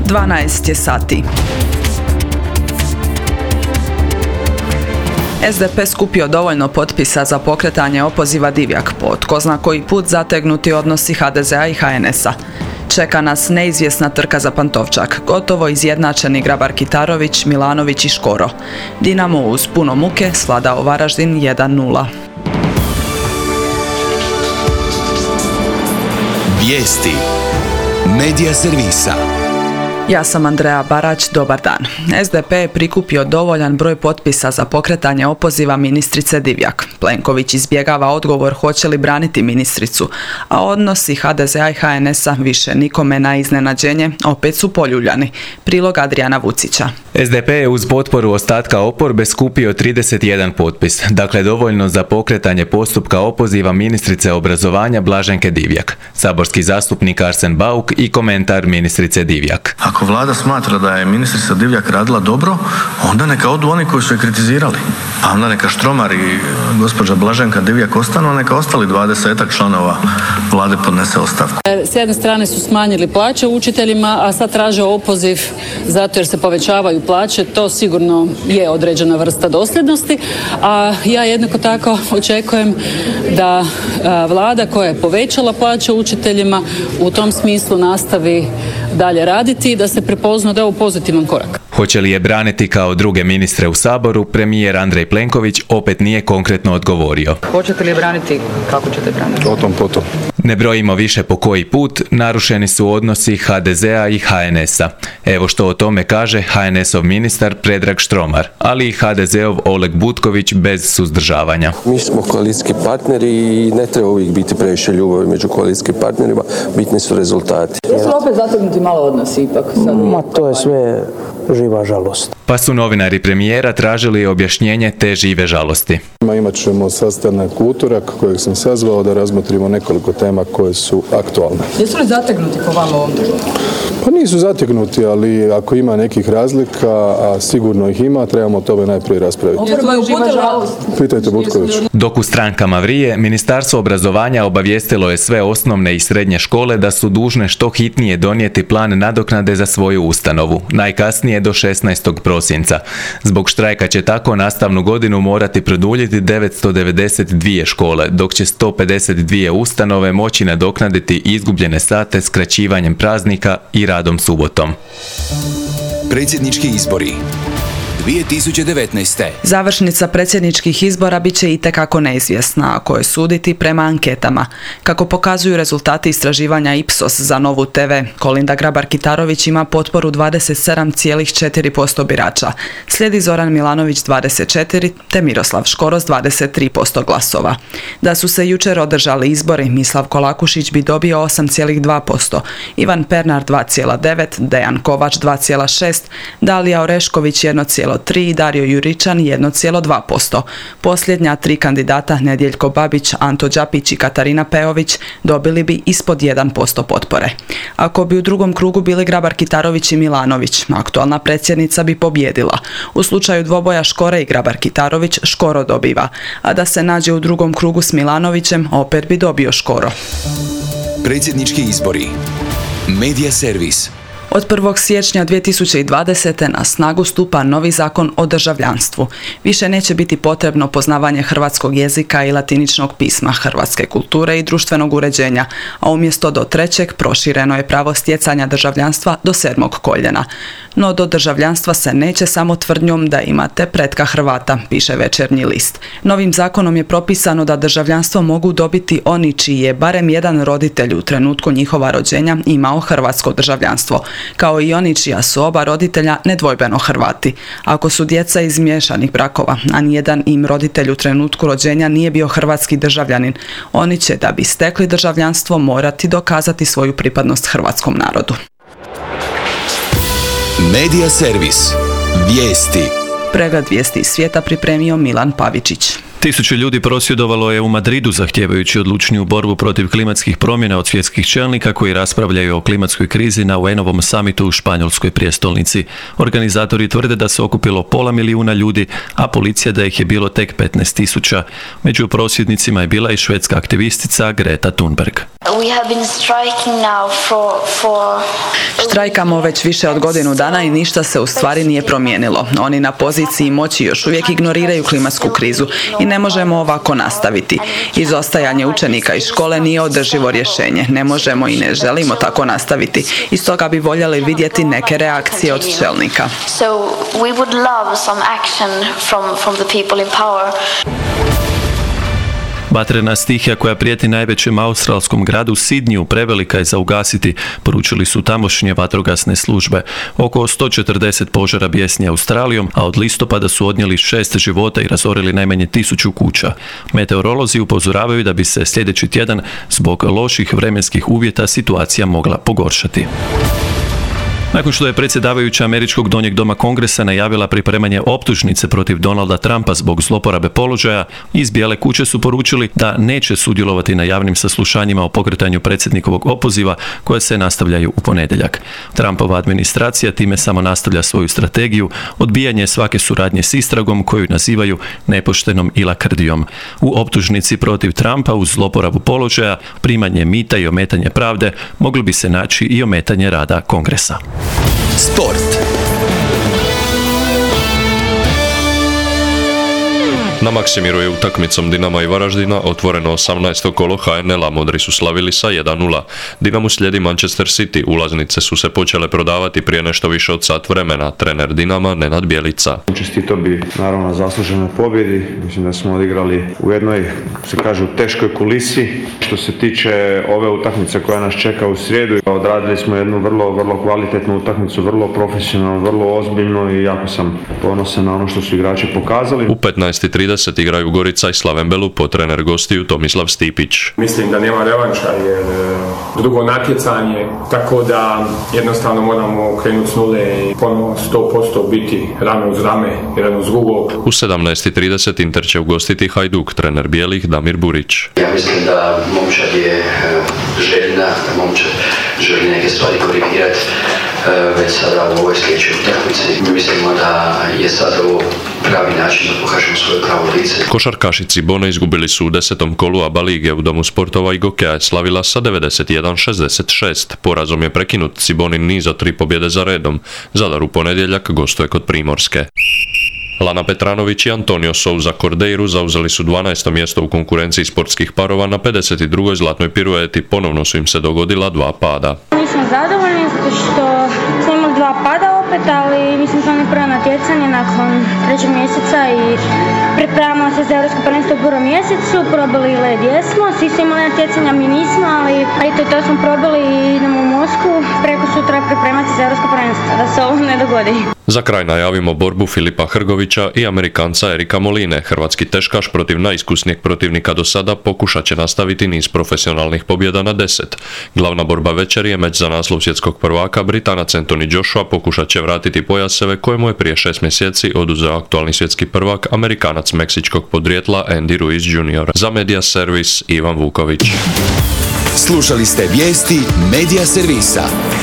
12 je sati. SDP skupio dovoljno potpisa za pokretanje opoziva Divjak, po tko zna koji put zategnuti odnosi HDZ-a i HNS-a. Čeka nas neizvjesna trka za Pantovčak, gotovo izjednačeni Grabar-Kitarović, Milanović i Škoro. Dinamo uz puno muke svladao Varaždin 1:0. Vijesti Medija servisa. Ja sam Andreja Barać, dobar dan. SDP je prikupio dovoljan broj potpisa za pokretanje opoziva ministrice Divjak. Plenković izbjegava odgovor hoće li braniti ministricu, a odnosi HDZ-a i HNS-a više nikome na iznenađenje opet su poljuljani. Prilog Adrijana Vucića. SDP je uz potporu ostatka oporbe skupio 31 potpis, dakle dovoljno za pokretanje postupka opoziva ministrice obrazovanja Blaženke Divjak. Saborski zastupnik Arsen Bauk i komentar ministrice Divjak. Ako vlada smatra da je ministrica Divjak radila dobro, onda neka odu oni koji su je kritizirali. A onda neka Štromar i gospođa Blaženka Divjak ostanu, a neka ostali 20-ak članova vlade podnese ostavku. S jedne strane su smanjili plaće učiteljima, a sad traže opoziv zato jer se povećavaju plaće. To sigurno je određena vrsta dosljednosti, a ja jednako tako očekujem da vlada koja je povećala plaće učiteljima u tom smislu nastavi dalje raditi i da se prepozna da je ovo pozitivan korak. Hoće li je braniti kao druge ministre u Saboru, premijer Andrej Plenković opet nije konkretno odgovorio. Hoćete li je braniti? Kako ćete braniti? O tom potom. Ne brojimo više po koji put, narušeni su odnosi HDZ-a i HNS-a. Evo što o tome kaže HNS-ov ministar Predrag Štromar, ali i HDZ-ov Oleg Butković bez suzdržavanja. Mi smo koalicijski partneri i ne treba uvijek biti previše ljubavi među koalicijskim partnerima, bitni su rezultati. Jesu opet zategnuti malo odnosi ipak? To je sve živa žalost. Pa su novinari premijera tražili objašnjenje te žive žalosti. Imat ćemo sastanak u utorak kojeg sam sazvao da razmotrimo nekoliko tema koje su aktualne. Jesu li zategnuti po vama ovom trenutku? Pa nisu zategnuti, ali ako ima nekih razlika, a sigurno ih ima, trebamo o tome najprije raspraviti. Oporba je uputila žalost. Pitajte Butković. Dok u strankama vrije, Ministarstvo obrazovanja obavijestilo je sve osnovne i srednje škole da su dužne što hitnije donijeti plan nadoknade za svoju ustanovu, najkasnije do 16. prosinca. Zbog štrajka će tako nastavnu godinu morati produljiti 992 škole, dok će 152 ustanove moći nadoknaditi izgubljene sate skraćivanjem praznika i radom subotom. Predsjednički izbori 2019. Završnica predsjedničkih izbora bit će itekako neizvjesna, ako je suditi prema anketama. Kako pokazuju rezultati istraživanja Ipsos za Novu TV, Kolinda Grabar-Kitarović ima potporu 27,4% birača. Slijedi Zoran Milanović 24% te Miroslav Škoro s 23% glasova. Da su se jučer održali izbori, Mislav Kolakušić bi dobio 8,2%, Ivan Pernar 2,9%, Dejan Kovač 2,6%, Dalija Orešković 1,3% i Dario Juričan 1,2%. Posljednja tri kandidata Nedjeljko Babić, Anto Đapić i Katarina Peović dobili bi ispod 1% potpore. Ako bi u drugom krugu bili Grabar-Kitarović i Milanović, aktualna predsjednica bi pobjedila. U slučaju dvoboja Škore i Grabar-Kitarović, Škoro dobiva, a da se nađe u drugom krugu s Milanovićem, opet bi dobio Škoro. Predsjednički izbori. Medija servis. Od 1. siječnja 2020. na snagu stupa novi zakon o državljanstvu. Više neće biti potrebno poznavanje hrvatskog jezika i latiničnog pisma, hrvatske kulture i društvenog uređenja, a umjesto do 3. prošireno je pravo stjecanja državljanstva do 7. koljena. No do državljanstva se neće samo tvrdnjom da imate pretka Hrvata, piše Večernji list. Novim zakonom je propisano da državljanstvo mogu dobiti oni čiji je barem jedan roditelj u trenutku njihova rođenja imao hrvatsko državljanstvo, kao i oni čija su oba roditelja nedvojbeno Hrvati. Ako su djeca iz miješanih brakova, a nijedan im roditelj u trenutku rođenja nije bio hrvatski državljanin, oni će, da bi stekli državljanstvo, morati dokazati svoju pripadnost hrvatskom narodu. Medija servis. Vijesti. Pregled vijesti iz svijeta pripremio Milan Pavičić. Tisuće ljudi prosvjedovalo je u Madridu zahtijevajući odlučniju borbu protiv klimatskih promjena od svjetskih čelnika koji raspravljaju o klimatskoj krizi na UN-ovom samitu u španjolskoj prijestolnici. Organizatori tvrde da se okupilo 500.000 ljudi, a policija da ih je bilo tek 15.000. Među prosvjednicima je bila i švedska aktivistica Greta Thunberg. Štrajkamo već više od godinu dana i ništa se u stvari nije promijenilo. Oni na poziciji moći još uvijek ignoriraju klimatsku krizu i ne možemo ovako nastaviti. Izostajanje učenika iz škole nije održivo rješenje. Ne možemo i ne želimo tako nastaviti. I stoga bi voljeli vidjeti neke reakcije od čelnika. Vatrena stihija koja prijeti najvećem australskom gradu Sidniju prevelika je za ugasiti, poručili su tamošnje vatrogasne službe. Oko 140 požara bijesni Australijom, a od listopada su odnijeli 6 života i razorili najmanje 1000 kuća. Meteorolozi upozoravaju da bi se sljedeći tjedan zbog loših vremenskih uvjeta situacija mogla pogoršati. Nakon što je predsjedavajuća američkog donjeg doma Kongresa najavila pripremanje optužnice protiv Donalda Trumpa zbog zloporabe položaja, iz Bijele kuće su poručili da neće sudjelovati na javnim saslušanjima o pokretanju predsjednikovog opoziva koje se nastavljaju u ponedjeljak. Trumpova administracija time samo nastavlja svoju strategiju, odbijanje svake suradnje s istragom koju nazivaju nepoštenom i lakrdijom. U optužnici protiv Trumpa uz zloporabu položaja, primanje mita i ometanje pravde moglo bi se naći i ometanje rada Kongresa. Sport. Na Maksimiru je utakmicom Dinama i Varaždina otvoreno 18. kolo HNL-a, Modri su slavili sa 1:0. Dinamu slijedi Manchester City, ulaznice su se počele prodavati prije nešto više od sat vremena. Trener Dinama Nenad Bjelica. Čestito bi naravno zasluženoj pobjedi, mislim da smo odigrali u jednoj, se kaže, u teškoj kulisi. Što se tiče ove utakmice koja nas čeka u srijedu, odradili smo jednu vrlo kvalitetnu utakmicu, vrlo profesionalnu, vrlo ozbiljnu i jako sam ponosan na ono što su igrači pokazali. U 15:30 igraju Gorica i Slaven Belupo, trener gostiju Tomislav Stipić. Mislim da nema revanša jer drugo natjecanje, tako da jednostavno moramo krenuti s nule i ponovno 100% biti rame uz rame, jedan uz drugog. U 17:30 Inter će ugostiti Hajduk, trener bijelih Damir Burić. Ja mislim da momčad je željna, da momčad želi neke stvari korigirati već sada u ovoj sljedećoj utakmici. Mi mislimo da je sada ovo pravi način da pokažemo svoje pravo lice. Košarkaši Cibone izgubili su u 10. kolu ABA lige. U Domu sportova i Gokeja je slavila sa 91-66. Porazom je prekinut Cibonin niz od 3 pobjede za redom. Zadar u ponedjeljak gostuje kod Primorske. Lana Petranović i Antonio Souza Cordeiru zauzeli su 12. mjesto u konkurenciji sportskih parova na 52. zlatnoj pirueti. Ponovno su im se dogodila 2 pada. Nismo zadovoljni što smo imali 2 pada opet, ali mislim da je prvo natjecanje nakon 3. mjeseca i pripremamo se za Europsko prvenstvo u 1. mjesecu. Probali led jesmo, svi su imali natjecanja, mi nismo, ali to smo probali i idemo u Moskvu preko sutra pripremati za Europsko prvenstvo, da se ovo ne dogodi. Za kraj najavimo borbu Filipa Hrgovića i Amerikanca Erika Moline. Hrvatski teškaš protiv najiskusnijeg protivnika do sada pokušat će nastaviti niz profesionalnih pobjeda na 10. Glavna borba večeri je meč za naslov svjetskog prvaka. Britanac Anthony Joshua pokušat će vratiti pojaseve kojemu je prije 6 mjeseci oduzeo aktualni svjetski prvak, Amerikanac meksičkog podrijetla Andy Ruiz Jr. Za Media Servis Ivan Vuković. Slušali ste vijesti Media Servisa.